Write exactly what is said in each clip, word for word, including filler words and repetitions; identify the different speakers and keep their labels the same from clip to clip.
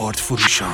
Speaker 1: کارت فروشان.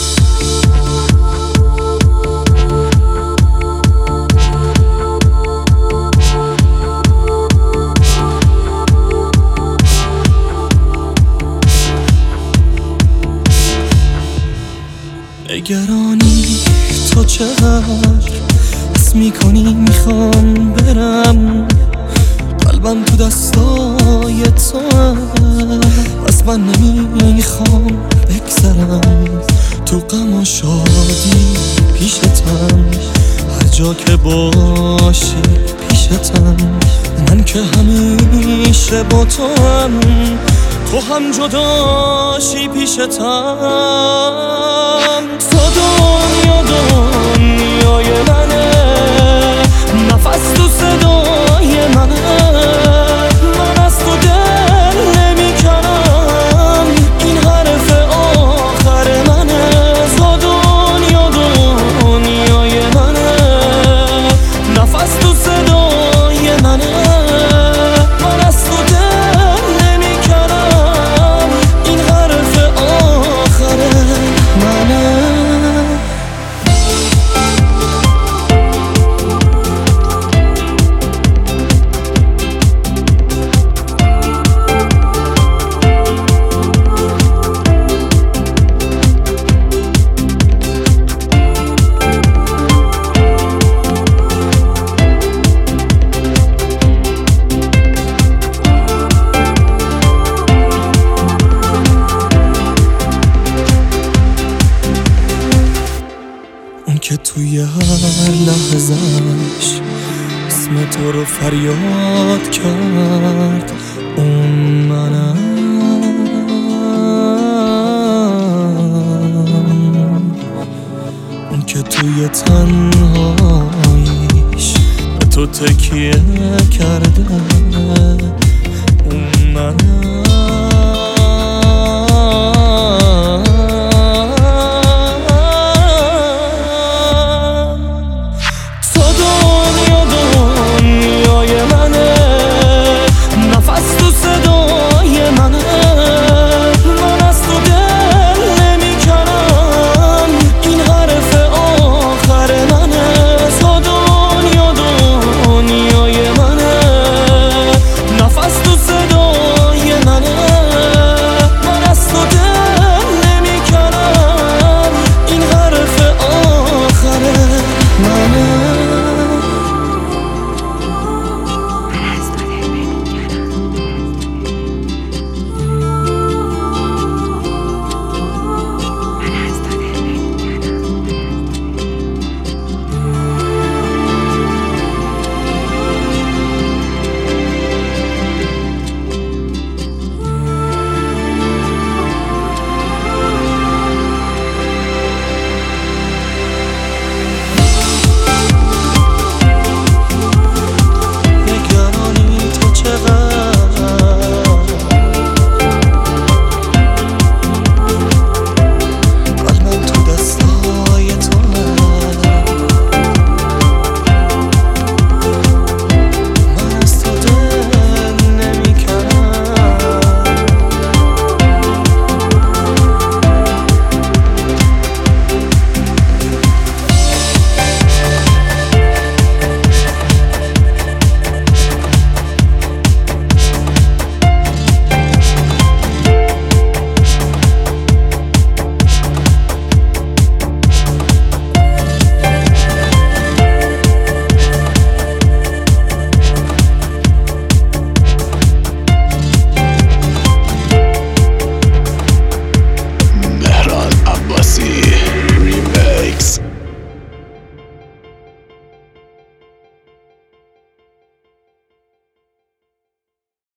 Speaker 2: نگرانی تو چقدر حس میکنی میخوام برم، قلبم تو دستای تو بس من نمیخوام بگذرم، تو غم و شادی پیشتم، هر جا که باشی پیشتم، من که همیشه با تو هم، تو هم جداشی پیشتم. تو دنیا دنیای منه، نفس تو صدای منه، من از تو دل نمیکنم، این حرف آخر منه. تو دنیا دنیای منه، نفس تو صدای منه، من از تو دل نمیکنم، این حرف آخر منه. که توی هر لحظهش اسم تو رو فریاد کرد، اون منم. اون که توی تنهاییش به تو تکیه کرده،